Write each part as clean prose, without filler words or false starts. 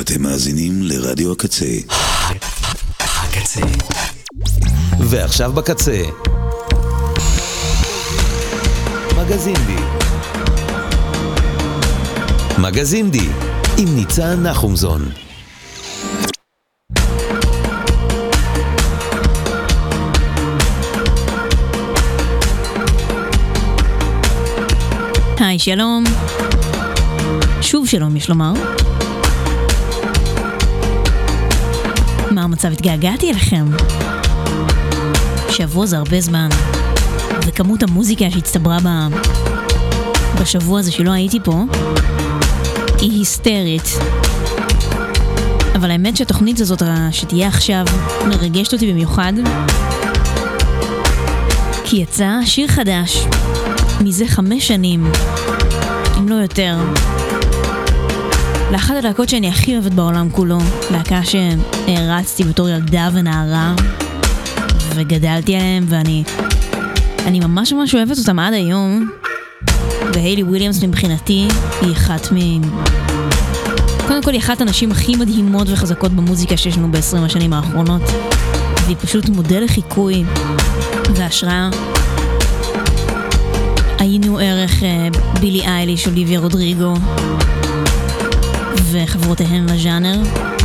אתם מאזינים לרדיו הקצה. הקצה. ועכשיו בקצה. מגזין די. מגזין די עם ניצן נחומזון. היי, שלום. שוב שלום, יש לומר. מה המצב? התגעגעתי אליכם. שבוע זה הרבה זמן, וכמות המוזיקה שהצטברה בשבוע הזה שלא הייתי פה היא היסטרית. אבל האמת שהתוכנית הזאת שתהיה עכשיו מרגשת אותי במיוחד, כי יצא שיר חדש מזה 5 שנים, אם לא יותר, לאחת הלהקות שאני הכי אוהבת בעולם כולו, להקה שהרצתי בתור ילדה ונערה וגדלתי עליהם, ואני ממש אוהבת אותם עד היום. והיילי וויליאמס מבחינתי היא קודם כל היא אחת הנשים הכי מדהימות וחזקות במוזיקה שיש לנו ב-20 השנים האחרונות, והיא פשוט מודל לחיקוי והשראה. היינו ערך בילי אייליש, אוליביה רודריגו וחברותיהן לז'אנר,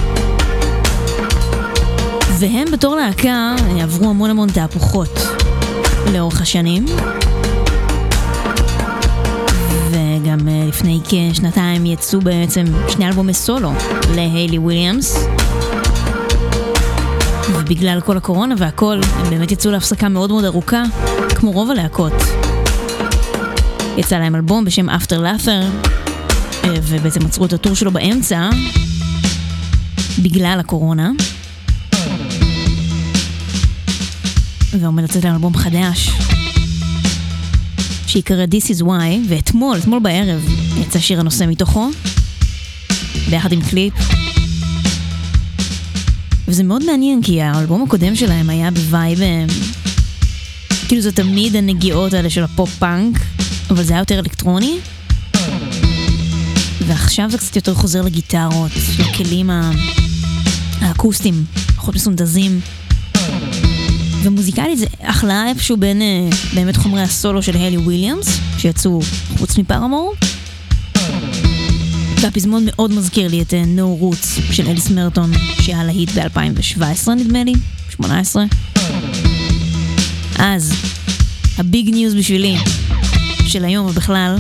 והם בתור להקה עברו המון תהפוכות לאורך השנים, וגם לפני כשנתיים יצאו בעצם 2 אלבומי סולו להיילי וויליאמס, ובגלל כל הקורונה והכל הם באמת יצאו להפסקה מאוד ארוכה, כמו רוב הלהקות. יצא להם אלבום בשם After Laughter, ובעצם עצרו את הטור שלו באמצע בגלל הקורונה, ועומד לצאת להם אלבום חדש שיקרא This Is Why, ואתמול בערב יצא שיר הנושא מתוכו ביחד עם קליפ, וזה מאוד מעניין כי האלבום הקודם שלהם היה בווייב, כאילו זה תמיד הנגיעות האלה של הפופ-פאנק, אבל זה היה יותר אלקטרוני, ועכשיו זה קצת יותר חוזר לגיטרות, לכלים האקוסטיים, פחות מסונדזים, ומוזיקלית זה אחלה איפשהו בין באמת חומרי הסולו של היילי וויליאמס שיצאו חוץ מפארמור, והפזמון מאוד מזכיר לי את No Roots של אליס מרטון שהיה להיט ב-2017 נדמה לי, 18. אז הביג ניוז בשבילי של היום ובכלל,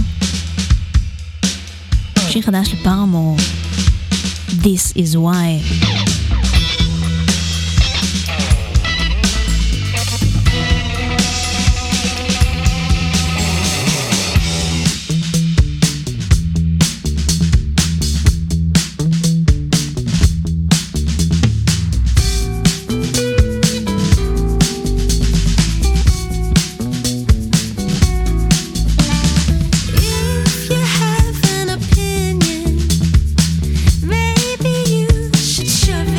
שיר חדש לפארמור, This Is Why. Shove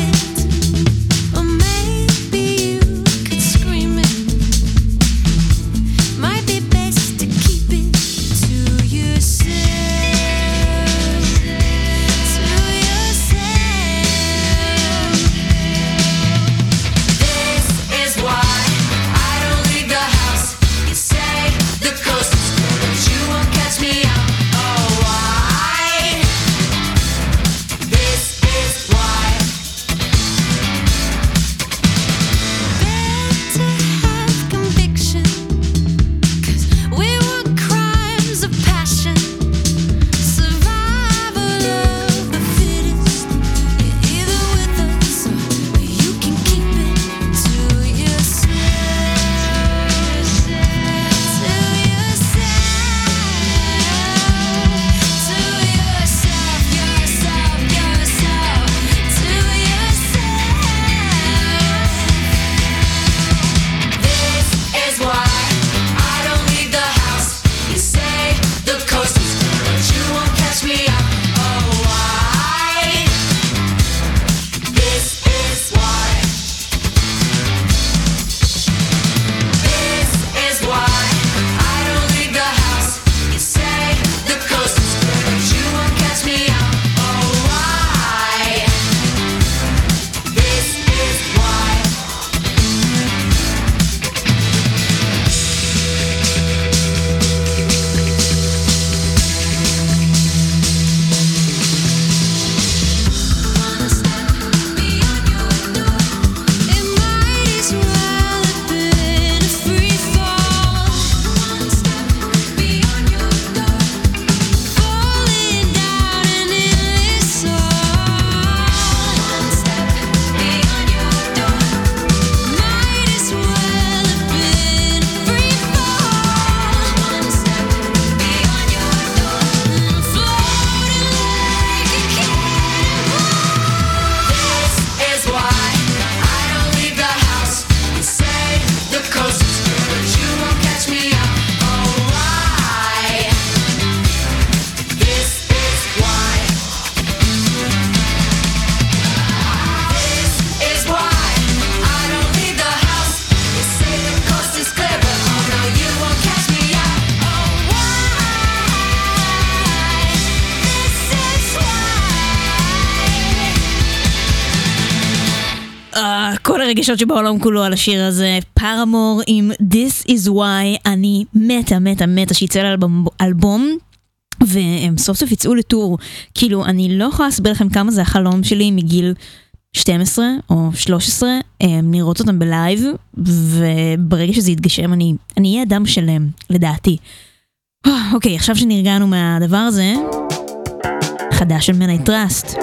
כל הרגשות שבעולם כולו על השיר הזה. פארמור עם This is why. אני מתה שיצא לאלבום והם סוף סוף יצאו לטור. כאילו אני לא יכולה להסביר לכם כמה זה החלום שלי מגיל 12 או 13 לראות אותם בלייב, וברגע שזה יתגשם אני אהיה אדם שלם לדעתי. אוקיי, עכשיו שנרגענו מהדבר הזה, חדש של מני טראסט,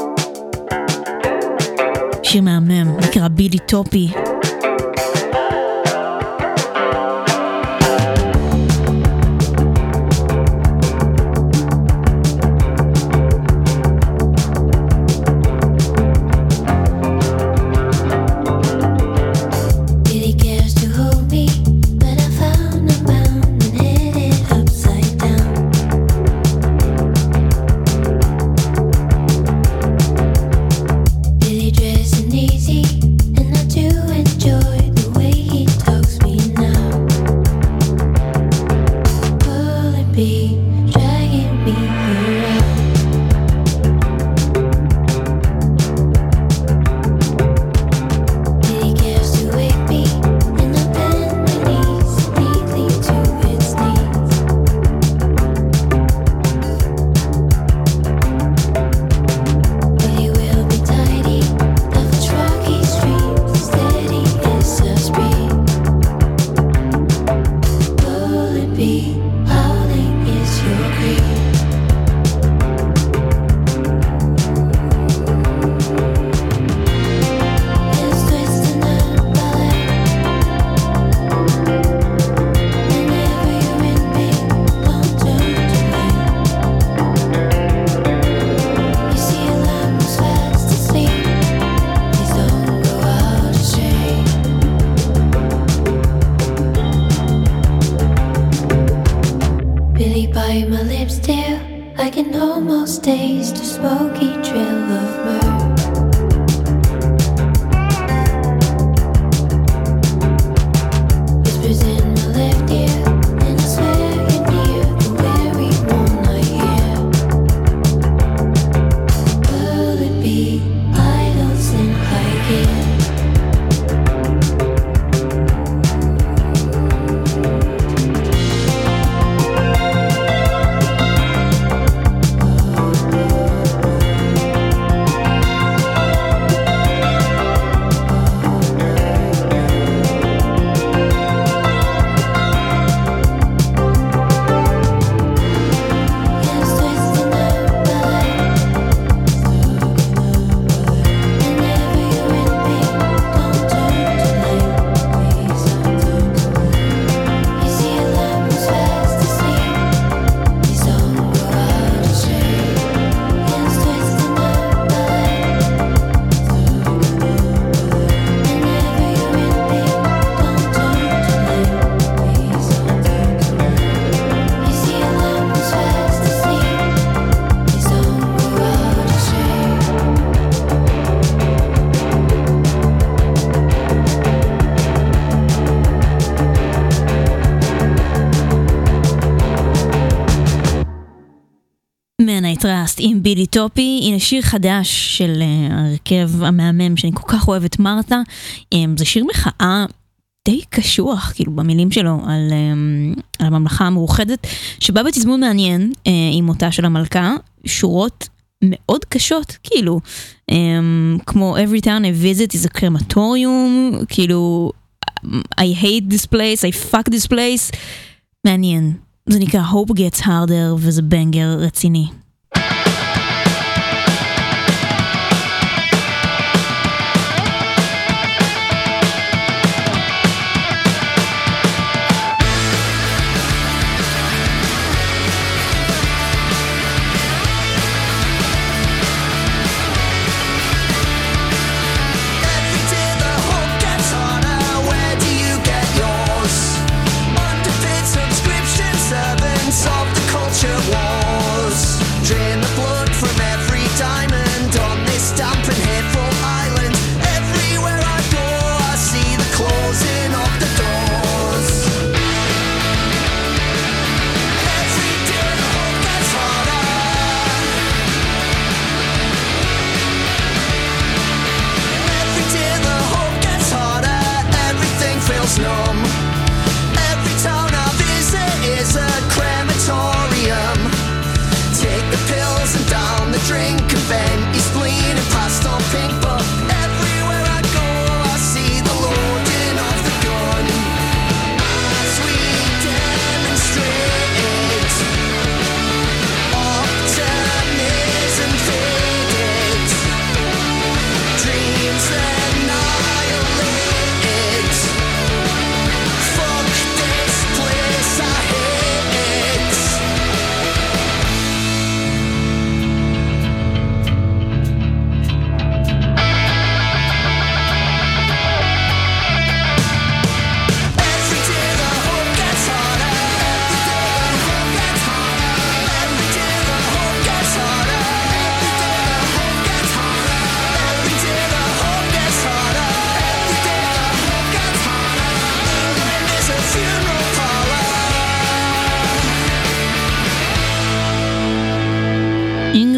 שיר מהמם, נקרא בילי טופי. מני טראסט עם בילי טופי. הנה שיר חדש של הרכב המהמם שאני כל כך אוהבת, מרתה. זה שיר מחאה די קשוח כאילו במילים שלו על הממלכה המאוחדת, שבא בתזמון מעניין עם מותה של המלכה, שורות מאוד קשות כאילו כמו every town I visit is a crematorium, כאילו I hate this place, I fuck this place. מעניין. זה נקרא Hope Gets Harder וזה בנגר רציני. Of the culture wars.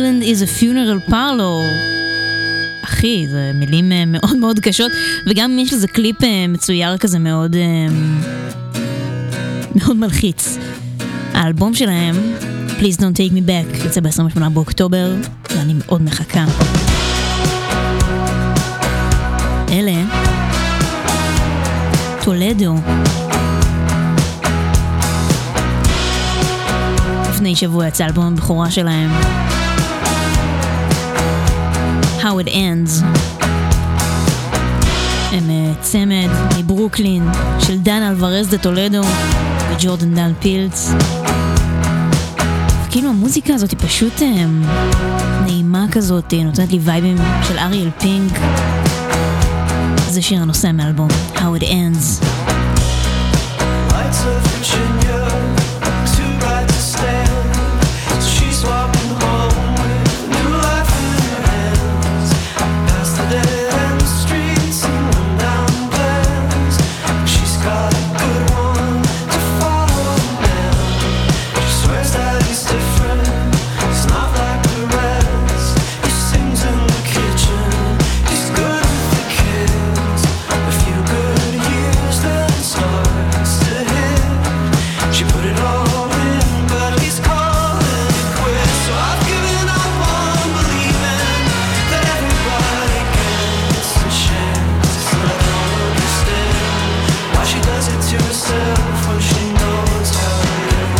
Island is a funeral parlor. אחי, זה מילים מאוד מאוד קשות, וגם יש לזה קליפ מצויר כזה מאוד מאוד מלחיץ. האלבום שלהם, Please Don't Take Me Back, יוצא ב-28 באוקטובר, ואני מאוד מחכה. אלה, טולדו. לפני שבוע יצא אלבום הבכורה שלהם, How It Ends. הם צמד מברוקלין של דן אלוורז דה טולדו וג'ורדן דן פילץ. כאילו המוזיקה הזאת היא פשוט נעימה כזאת, נותנת לי וייבים של אריאל פינק. זה שיר הנושא מאלבום How It Ends. Lights of Virginia, too bright to stand. So she's walking home with new life in her hands. Past the dead end streets and rundown plans. She's got a good one to follow now. She swears that he's different, he's not like the rest. He sings in the kitchen, he's good with the kids. A few good years, then it starts to hit. She put it all in, but he's calling it quits. So I've given up on believing that everybody gets a chance. And I don't understand why she does it to herself when she knows how it ends.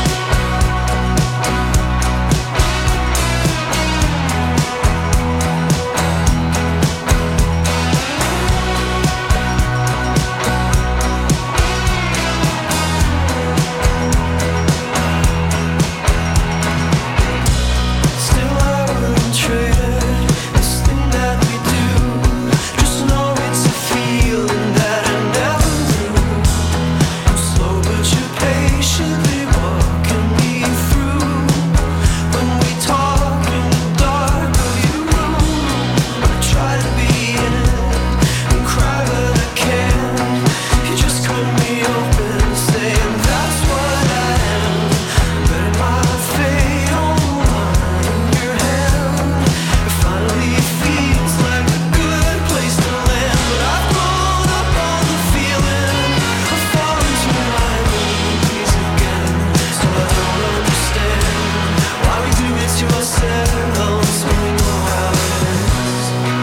Still I wouldn't trade it, this thing that we do. Just know it's a feeling that I never knew. I'm slow but you're patiently walking me through. When we talk in the dark of your room, I try to be in it and cry but I can't. You just cut me open saying that's what I am. Letting my fate on the line in your hand. It finally feels like a good place to land. But I've grown up on the feeling of falling to my knees again. So I don't understand why we do it to ourselves when we know how it ends.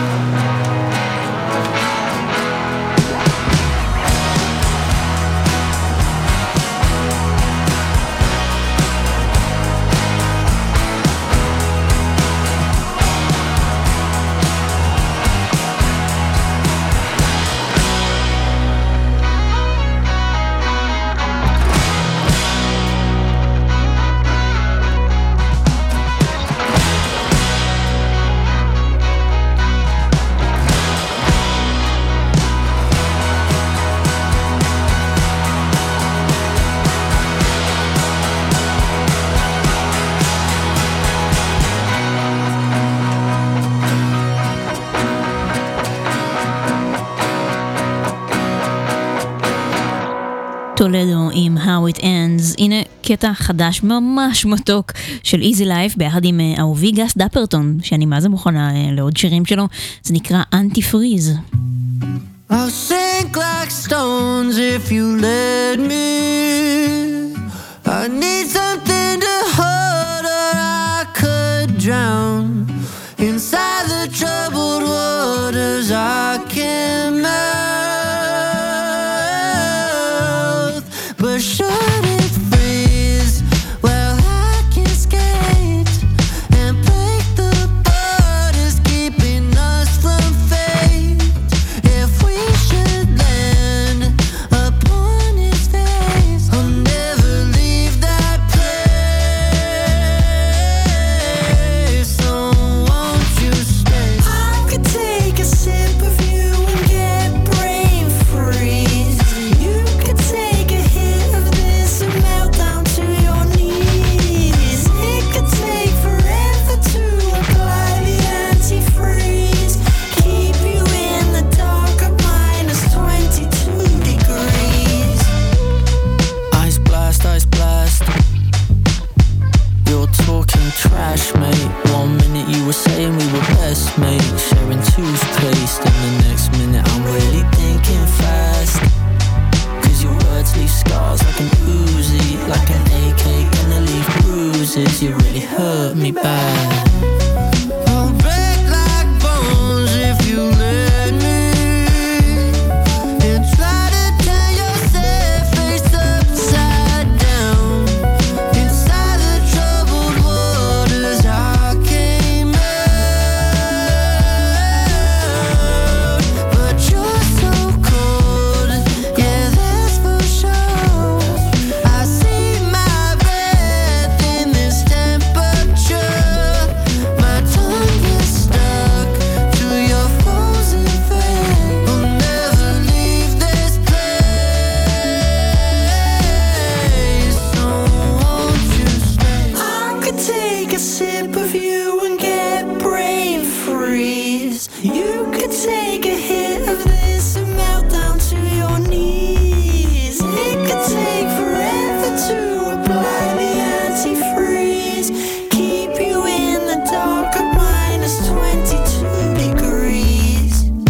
טולדו עם How It Ends. הנה קטע חדש ממש מתוק של Easy Life ביחד עם אהובי גס דפרטון, שאני מה זה מוכנה לעוד שירים שלו. זה נקרא אנטי פריז. I'll sink like stones if you let me. I need something to hold or I could drown. Inside the troubled waters I can melt. But should it freeze, well I can skate and break the borders keeping us from fate. If we should land upon its face, I'll never leave that place. I'll break like bones if you let me, and try to turn your sad face upside down. Inside the troubled waters I came out, but you're so cold, yeah, that's for sure. I see my breath in this temperature. My tongue gets stuck to your frozen face. We'll never leave this place, so won't you stay? I could take a sip of you and get brain freeze. You could take a hit of this and melt down to your knees. It could take forever to apply the antifreeze. Keep you in the dark at minus 22 degrees.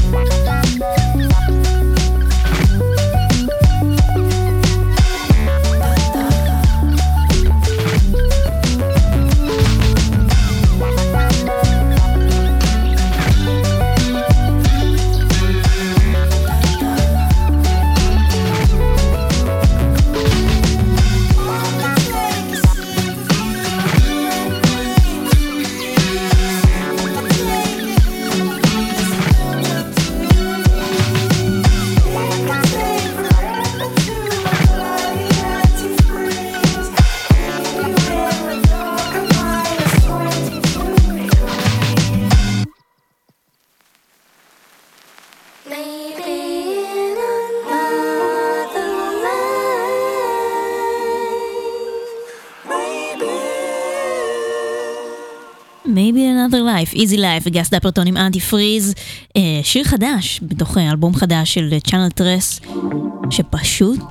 Maybe Another Life, Easy Life וגס דפלטון עם אנטי פריז, שיר חדש בתוך אלבום חדש של צ'אנל טרס שפשוט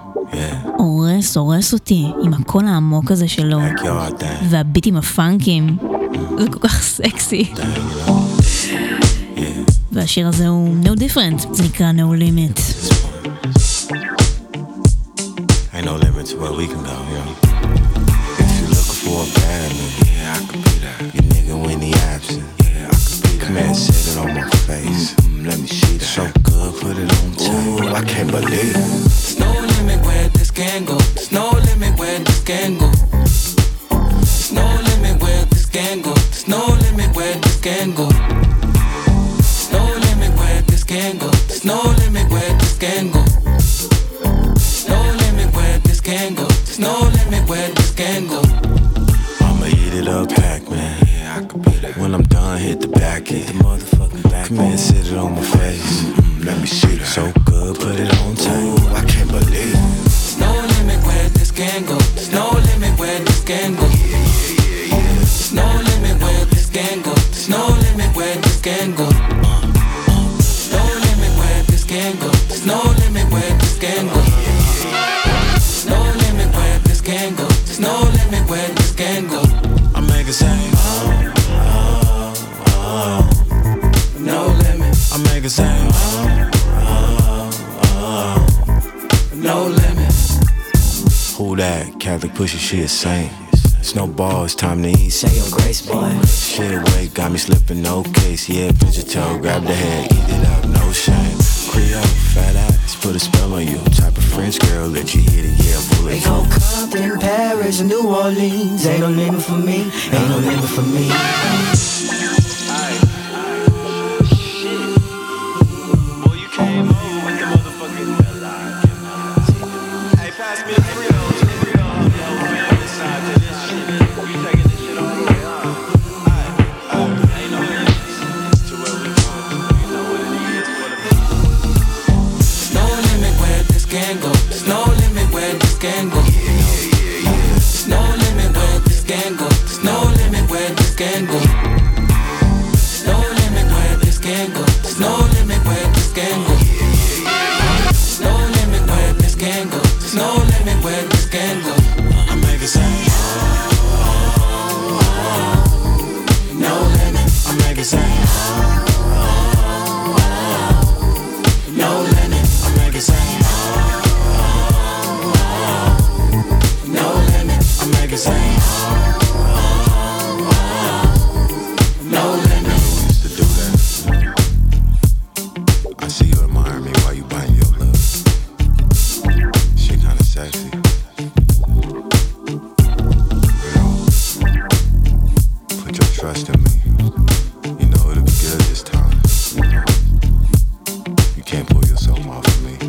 הורס אותי עם הקול העמוק הזה שלו והביטים הפאנקים, זה כל כך סקסי. והשיר הזה הוא No Different, זה נקרא No Limit. Ain't no limit to where we can go, yo. If you're looking for a bad nigga, yeah, I could be that. Your nigga when he absent, yeah, I could be that. Come here, sit it on my face, let me see that. So good, put it on tight. Ooh, I can't believe it. There's no limit where this can go. There's no limit where this can go. There's no limit where this can go. There's no limit where this can go. There's no limit where this can go. There's no limit where this can go. No limit where this can go. There's no limit where this can go. I'ma eat it up, Pac-Man. Yeah, I could be that. When I'm done, hit the back end. The motherfucking back. Come here, sit it on my face. Let me see that. So good, put it on tight. Ooh, I can't believe it. There's no limit where this can go. There's no limit where this can go. There's no limit where this can go. There's no limit where this can go. No limit where this can go. There's no limit where this can go. No limit where this can go. There's no limit where this can go. I make it say, No limit. I make it say, No limit. who that? Catholic pussy, she a saint. Snowball, it's time to eat. Say your grace, boy. Shit away, got me slipping, no case. Yeah, pinch your toe, grab the head, eat it up, no shame. Creole, fat ass, put a spell on you. Type of French girl, let you hit it, yeah, bullet. Ain't no Compton, Paris, and New Orleans. Ain't no limit for me. Ain't no limit for me. Boy, you came over with the motherfucking hey, pass me the Creole. Can go. There's no limit where this can go. There's no limit where this can go. There's no limit where this can go. There's no limit where this can go. There's no limit where this can go. There's no limit where this can go. There's no limit where this can go. I make it say, No limit. I make it say, No limit. I make it say, No limit. I make it say, trust in me. You know it'll be good this time. You can't pull yourself off of me.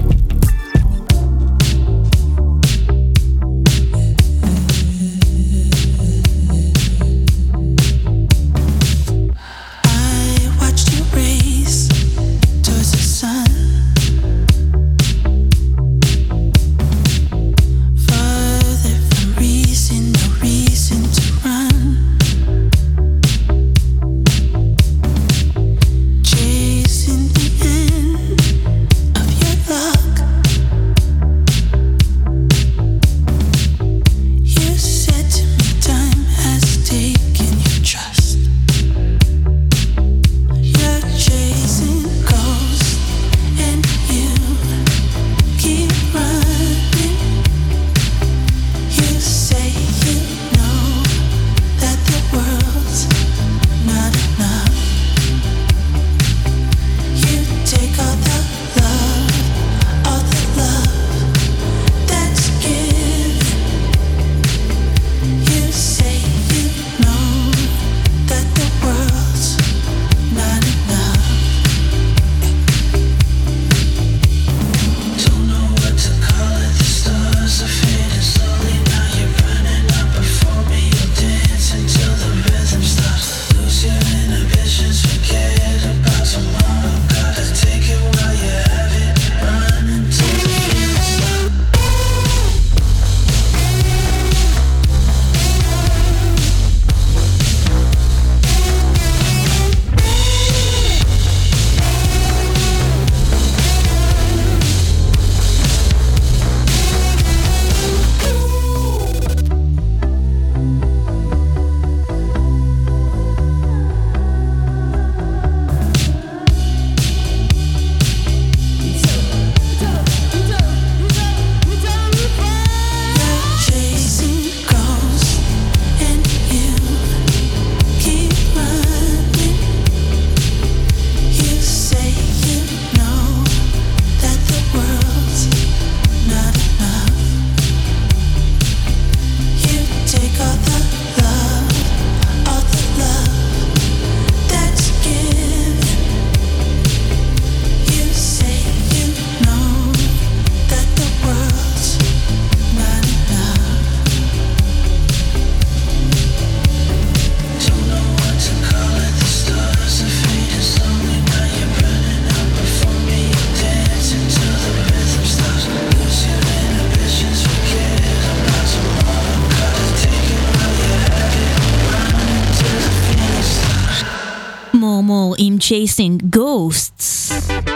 עם Chasing Ghosts.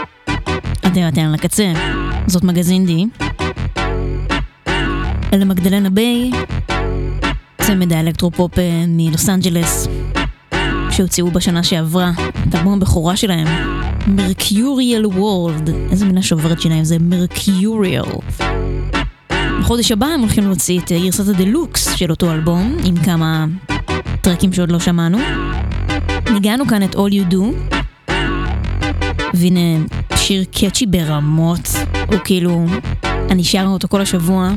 אתם לקצה, זאת מגזין די. אלה מגדלנה ביי, צמד האלקטרופופ מלוס אנג'לס, שהוציאו בשנה שעברה את אלבום הבכורה שלהם, Mercurial World. איזה מילה שוברת שלהם, זה Mercurial. בחודש הבא הם הולכים להוציא את גרסת הדלוקס של אותו אלבום, עם כמה טרקים שעוד לא שמענו. ניגענו כאן את All You Do, והנה שיר קאצ'י ברמות, הוא כאילו, אני שרה אותו כל השבוע,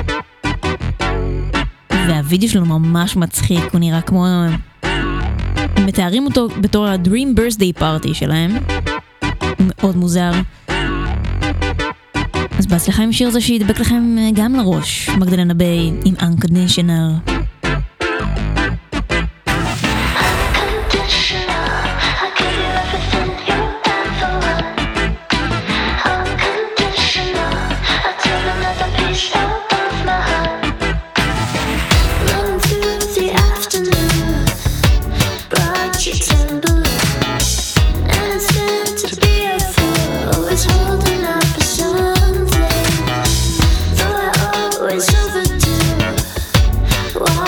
והווידאו שלו ממש מצחיק, הוא נראה כמו, הם מתארים אותו בתור ה-Dream Birthday Party שלהם, הוא מאוד מוזר. אז בהצלחה עם שיר זה שידבק לכם גם לראש, מגדלנה ביי עם Unconditional. Why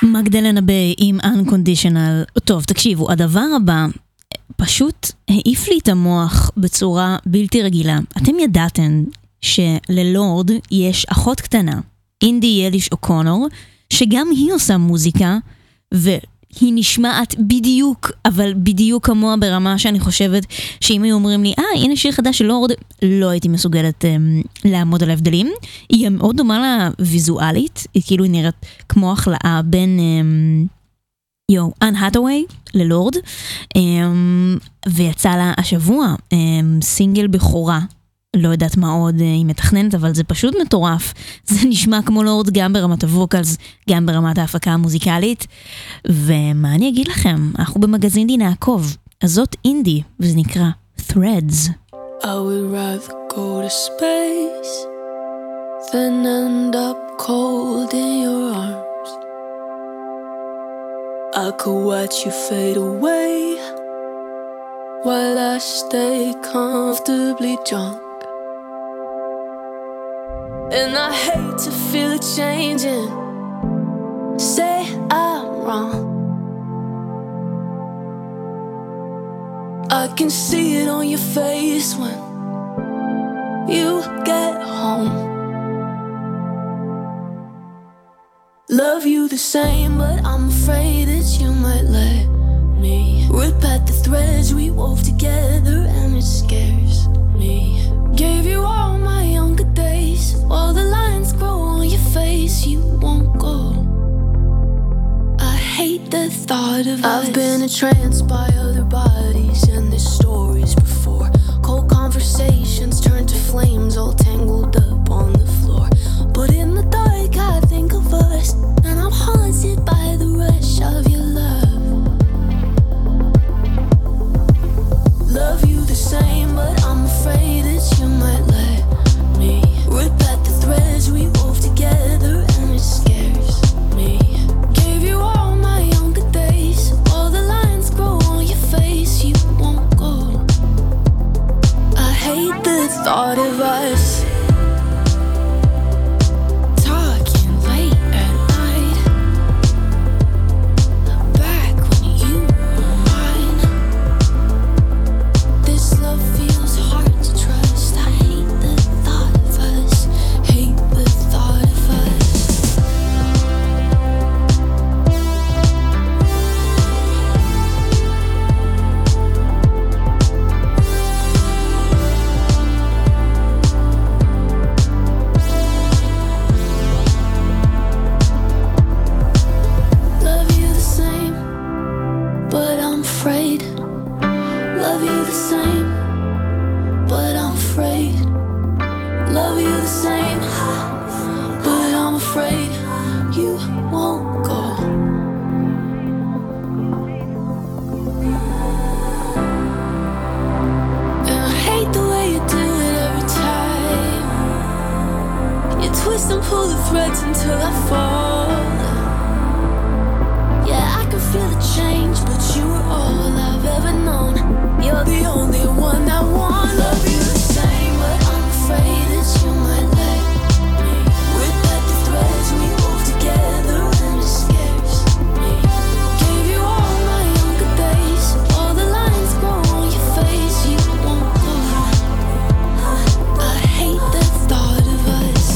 מגדלנה ביי עם Unconditional. טוב, תקשיבו, הדבר הבא פשוט העיף לי את המוח בצורה בלתי רגילה. אתם ידעתם שללורד יש אחות קטנה, אינדי יליש אוקונור, שגם היא עושה מוזיקה, והיא נשמעת בדיוק, אבל בדיוק כמוה ברמה שאני חושבת שאם היו אומרים לי, הנה שיר חדש של לורד, לא הייתי מסוגלת לעמוד על ההבדלים. היא מאוד דומה לה ויזואלית, היא כאילו נראית כמו החלאה בין אן האטווי ללורד, ויצא לה השבוע סינגל בחורה, לא יודעת מה עוד היא מתכננת, אבל זה פשוט מטורף. זה נשמע כמו לורד גם ברמת הווקלס, גם ברמת ההפקה המוזיקלית. ומה אני אגיד לכם? אנחנו במגזין די נעקוב. אז זאת אינדי, וזה נקרא Threads. I would rather go to space than end up cold in your arms. I could watch you fade away while I stay comfortably drunk. And I hate to feel it changing. Say I'm wrong. I can see it on your face when you get home. Love you the same, but I'm afraid that you might let me rip at the threads we wove together, and it scares me. Gave you all my younger days, all the lines grow on your face, you won't go. I hate the thought of I've been entranced by other bodies and their stories before. Cold conversations turn to flames all tangled up on the floor. But in the dark I think of us, and I'm haunted by the rush of your love. Love you the same, but I'm afraid that you might let me rip at the threads we wove together, and it scares me. Gave you all my younger days, all the lines grow on your face, you won't go. I hate the thought of us talking late at night, back when you were mine. This love feels hard to trust. I hate the thought of us, hate the thought of us. Love you the same, but I'm afraid. Love you the same, but I'm afraid. Love you the same, but I'm afraid you won't go. And I hate the way you do it every time. You twist and pull the threads until I fall. Yeah, I can feel the change, but you were all I've ever known. You're the only one I want. Love you the same, but I'm afraid that you might let me rip at the threads we wove together, and it scares me. Gave you all my younger days, all the lines grow on your face, you won't go. I hate the thought of us.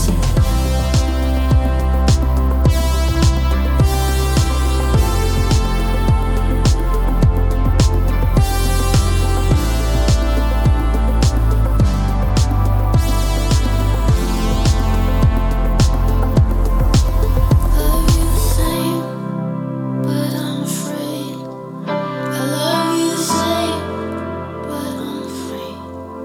Love you the same, but I'm afraid. I love you the same, but I'm afraid.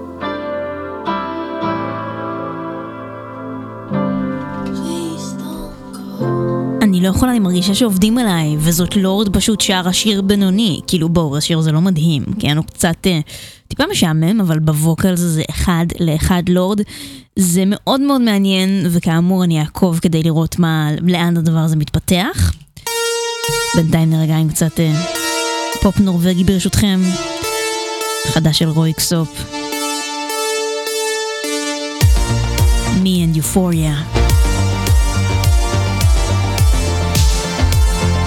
Please don't go. אני לא יכולה, אני מרגישה שעובדים עליי, וזאת לורד פשוט שר השיר בינוני. כאילו בואו, השיר זה לא מדהים, כן? הוא קצת טיפה משעמם, אבל בווקל זה אחד לאחד לורד. זה מאוד מאוד מעניין, וכאמור אני אעקוב כדי לראות לאן הדבר הזה מתפתח. בינתיים נרגע עם קצת פופ נורווגי ברשותכם. חדש של רוי קסופ. Me and Euphoria.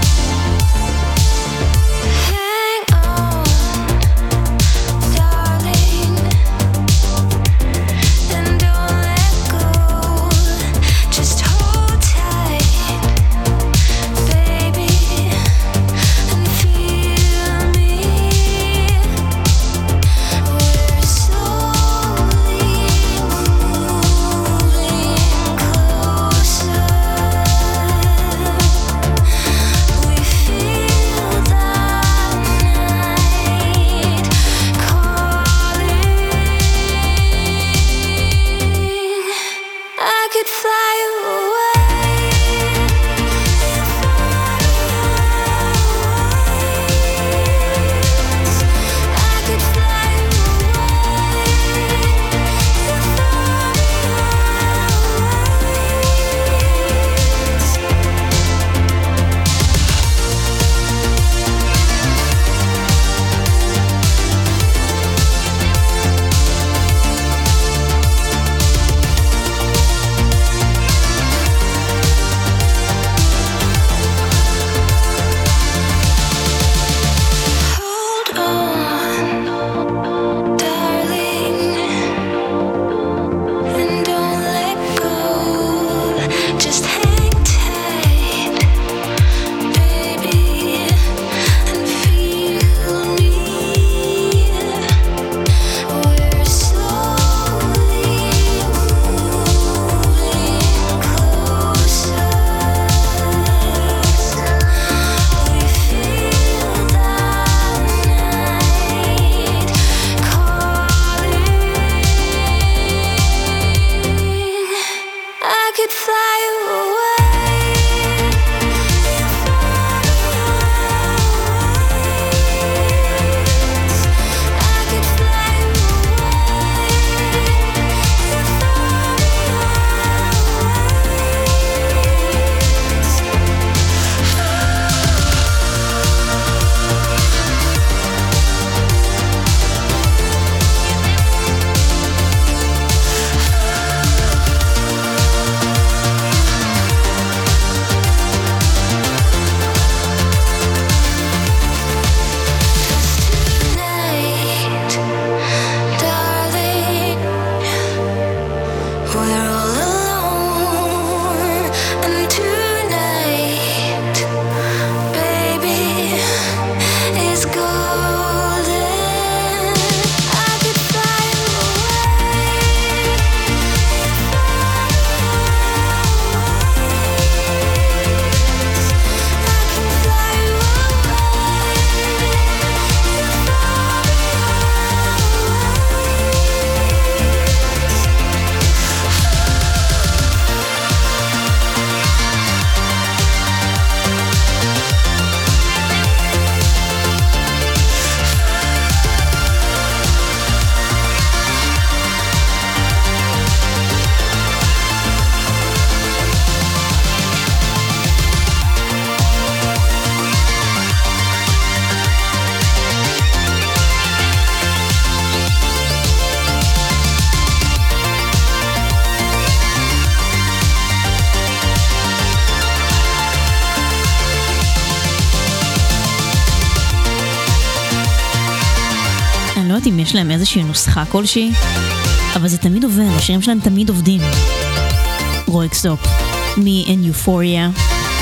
יודעת אם יש להם איזושהי נוסחה כלשהי, אבל זה תמיד עובד, השירים שלהם תמיד עובדים. רויקסופ, Me and Euphoria.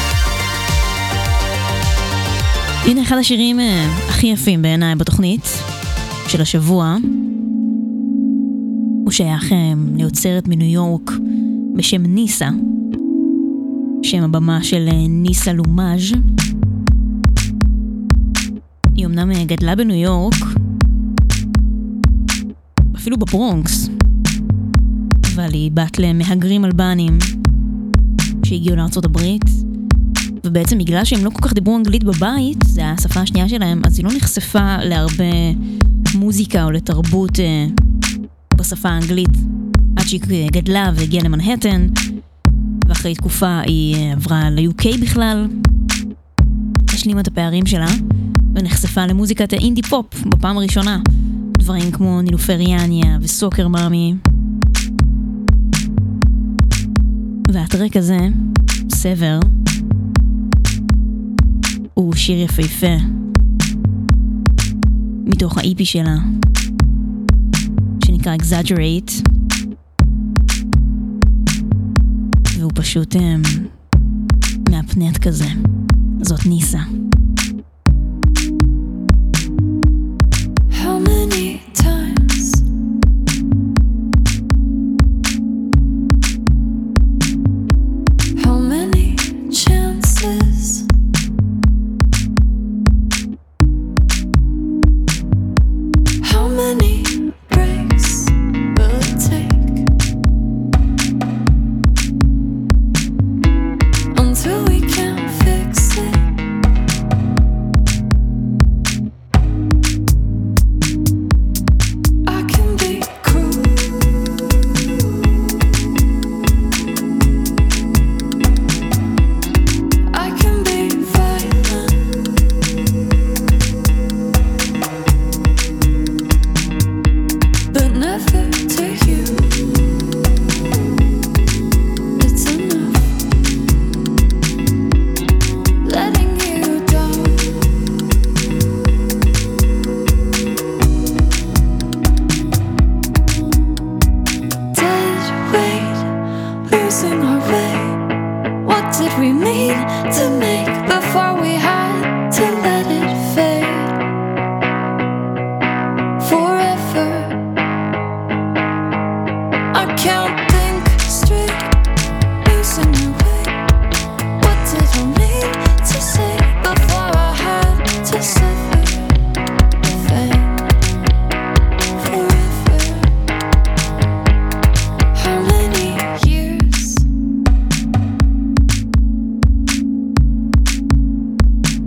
הנה אחד השירים הכי יפים בעיניי בתוכנית של השבוע. הוא שייך ליוצרת מניו יורק בשם ניסה, שם הבמה של ניסה לומאז'. היא אמנם גדלה בניו יורק, אפילו בברונקס, אבל היא בת למהגרים אלבנים שהגיעו לארצות הברית, ובעצם בגלל שהם לא כל כך דיברו אנגלית בבית, זה היה השפה השנייה שלהם, אז היא לא נחשפה להרבה מוזיקה או לתרבות בשפה האנגלית, עד שהיא גדלה והגיעה למנהטן, ואחרי תקופה היא עברה ל-UK בכלל, השלימה את הפערים שלה, ונחשפה למוזיקת האינדי פופ בפעם הראשונה, דברים כמו נילופריאניה וסוקר מאמי. והטרק הזה, סבר, הוא שיר יפהפה מתוך ה-EP שלה שנקרא Exaggerate, והוא פשוט מהפנט כזה. זאת ניסה. How many times how many chances how many breaks will it take until we can fix it? I can be cruel, I can be violent, but never to you. It's enough letting you down. Dead weight, losing our way. What did we mean to make before we had to let it fade? Forever, I can't think straight, losing my way. What did I mean to say before I had to sever the vein? Forever, how many years?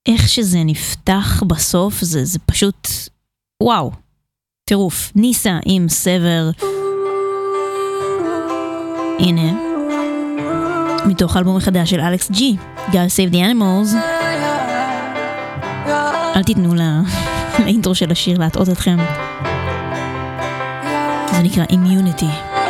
איך שזה נפתח בסוף, זה פשוט, וואו, טירוף. ניסה עם סבר. הנה, מתוך אלבום החדש של אלכס ג'י, God Save the Animals. אל תיתנו לאינטרו של השיר להטעות אתכם. זה נקרא Immunity.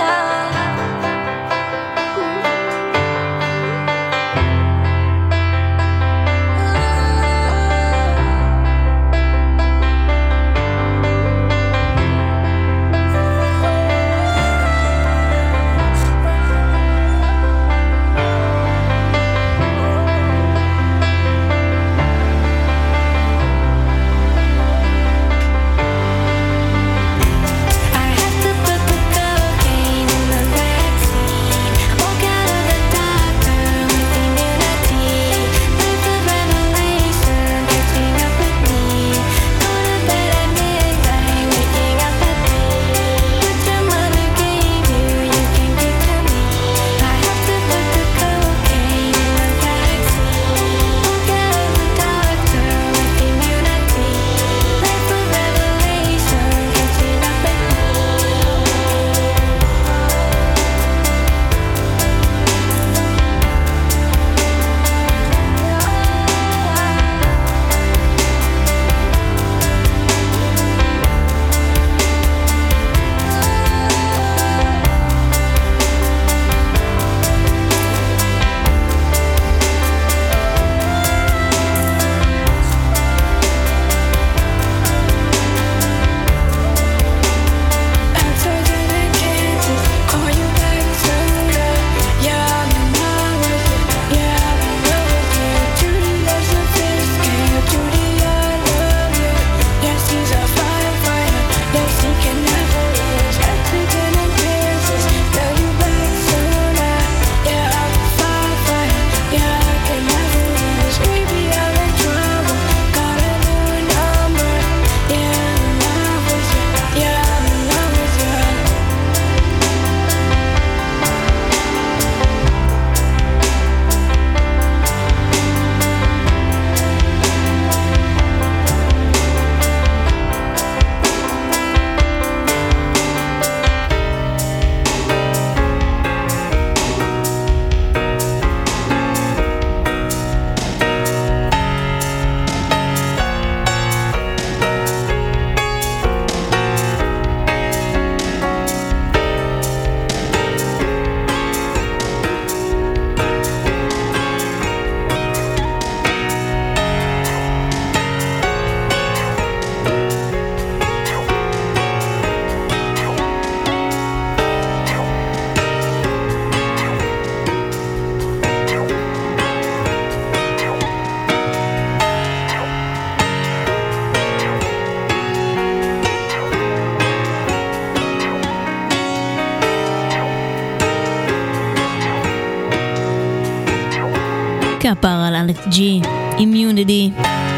כפר על אלכס ג'י, Immunity.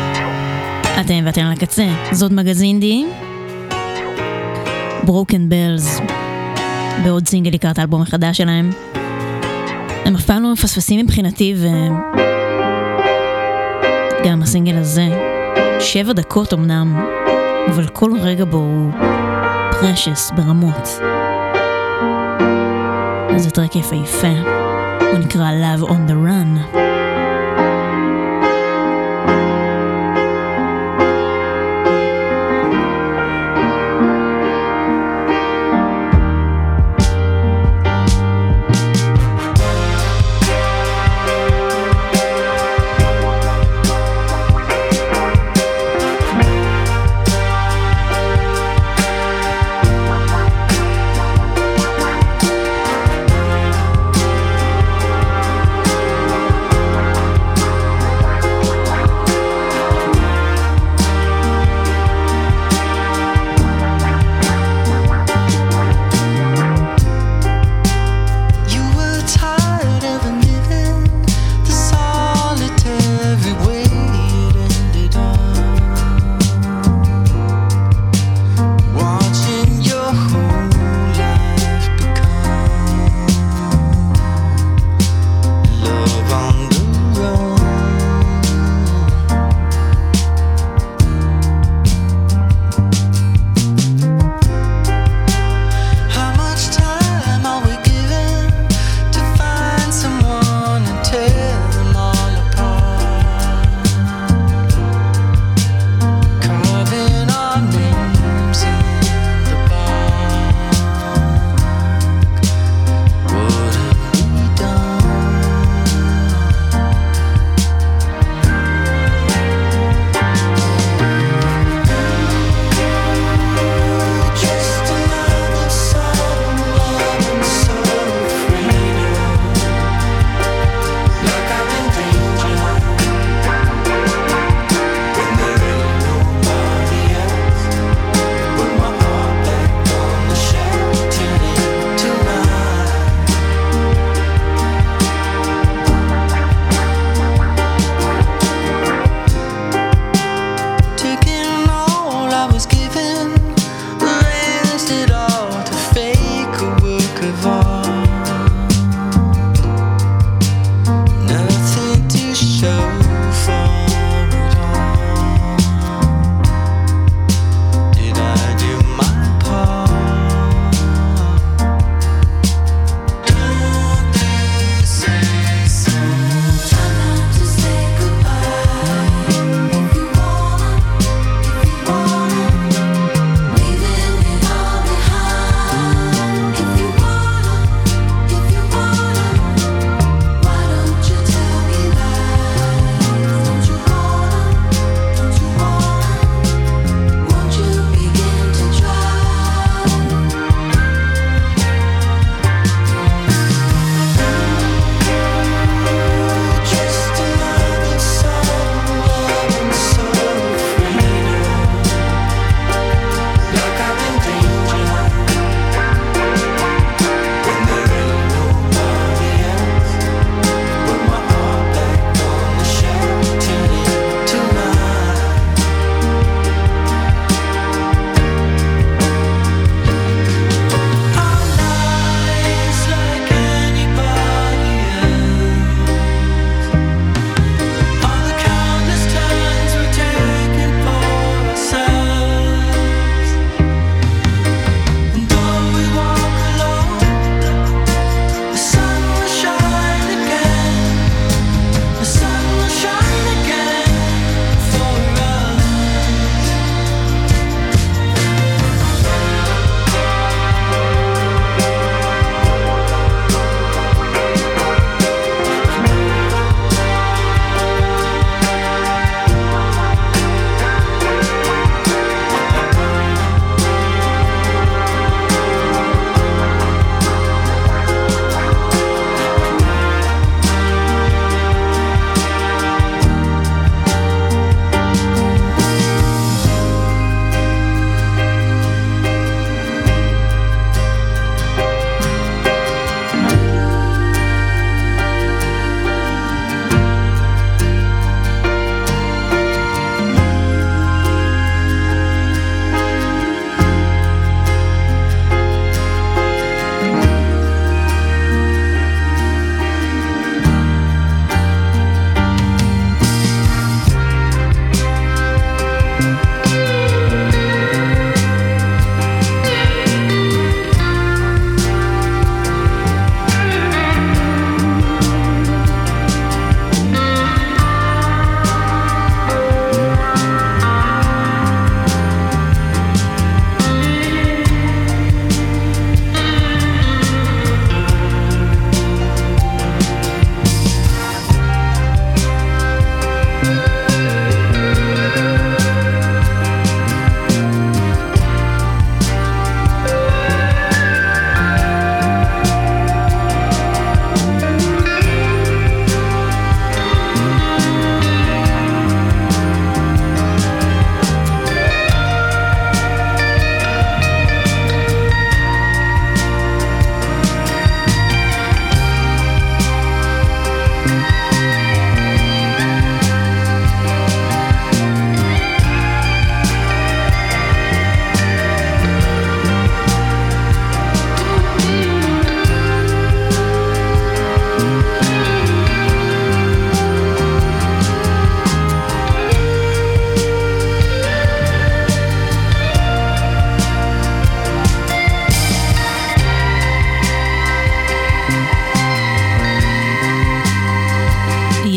אתם ואתן על הקצה, זאת מגזין די. Broken Bells, בעוד סינגל לקראת האלבום החדש שלהם. הם אף פעם לא מפספסים מבחינתי, וגם הסינגל הזה 7 דקות אמנם, אבל כל רגע בו הוא precious ברמות. זה טרק יפהפה, הוא נקרא Love on the Run.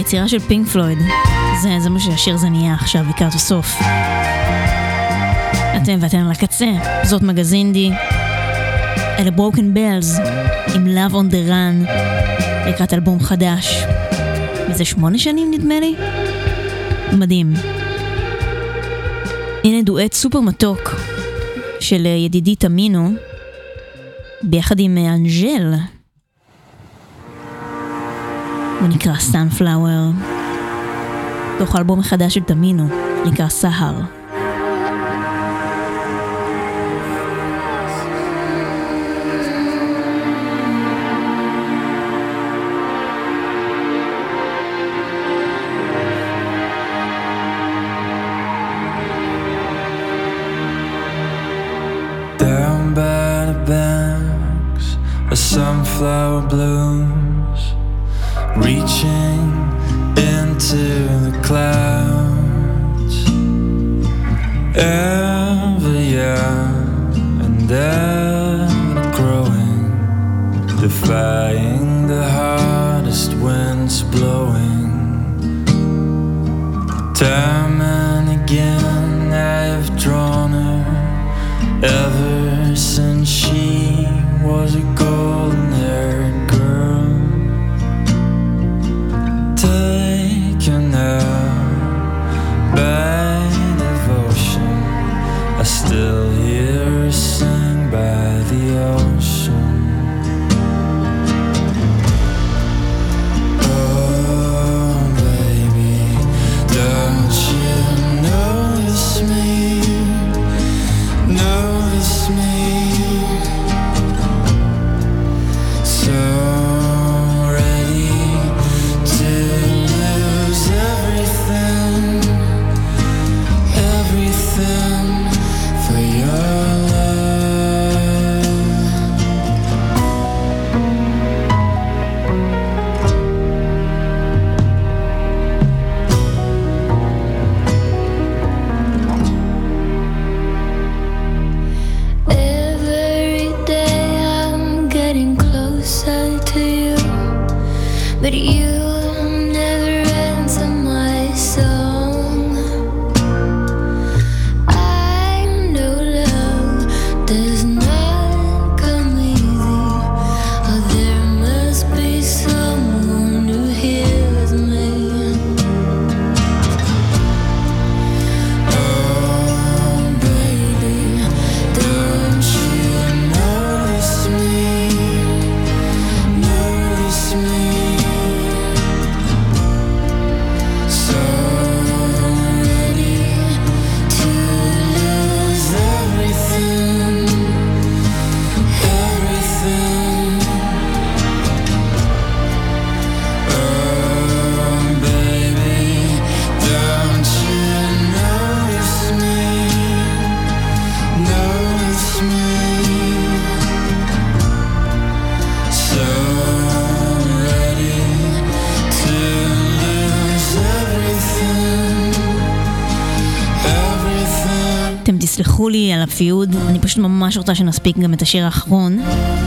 יצירה של פינק פלויד. זה מה שהשיר זה נהיה עכשיו לקראת הסוף. אתם ואתן על הקצה, זאת מגזינדי. אלה ברוקן בלס עם Love on the Run לקראת אלבום חדש. מזה 8 שנים נדמה לי. מדהים. הנה דואט סופר מתוק של ידידי תמינו ביחד עם אנג'ל. הוא נקרא Sunflower. תוך אלבום החדש של תמינו נקרא סהר. A sunflower blooms, reaching into the clouds, ever young and ever growing, defying the hardest winds blowing. Time and again I have drawn her, ever since she was a golden-haired girl, taken out by devotion. I still hear her sing by the ocean. Oh, baby, don't you notice me? Notice me. So ready to lose everything, everything for your love. Every day I'm getting closer to you, but you never answer my song. I know love does not come easy. Oh, there must be someone who hears me. Oh, baby, don't you notice me? Notice me. So ready to lose everything, everything. Oh, baby, don't you notice me? Notice me. So ready to lose everything, everything. אתם תסלחו לי על הפיוד, אני פשוט ממש רוצה שנספיק גם את השיר האחרון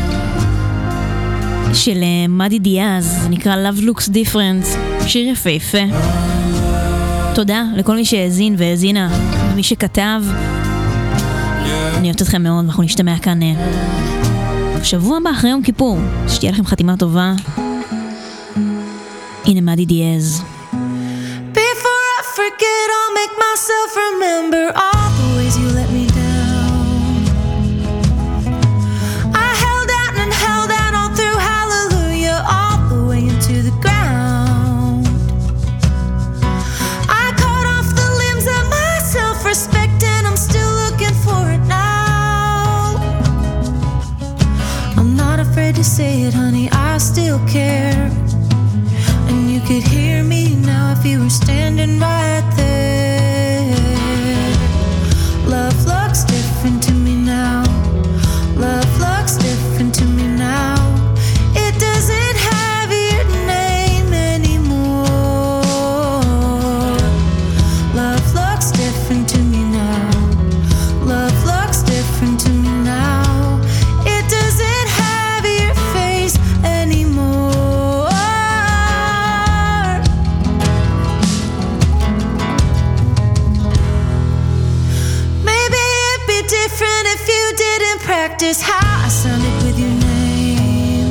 של מדי דיאז, זה נקרא Love Looks Different, שיר יפהפה. תודה לכל מי שהאזין והאזינה, ומי שכתב. אני אוהבת אתכם מאוד, ואנחנו נשתמע כאן שבוע הבא אחרי יום כיפור. שתהיה לכם חתימה טובה. הנה מדי דיאז. Before I forget, I'll make myself remember all the ways you let me down. I held out and held out all through hallelujah, all the way into the ground. I cut off the limbs of my self-respect and I'm still looking for it now. I'm not afraid to say it, honey, I still care. And you could hear me now if you were standing right there. Love looks different to me now. Love looks different to me now. It doesn't have your name anymore. Love looks different to me now. Love looks different to me now. It doesn't have your face anymore. just how I sounded with your name.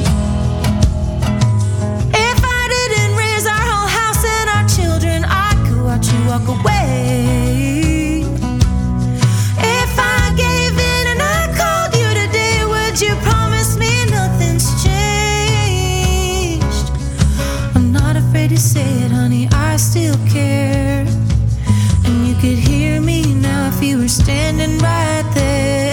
If I didn't raise our whole house and our children, I could watch you walk away. If I gave in and I called you today, would you promise me nothing's changed? I'm not afraid to say it, honey, I still care. And you could hear me now if you were standing right there.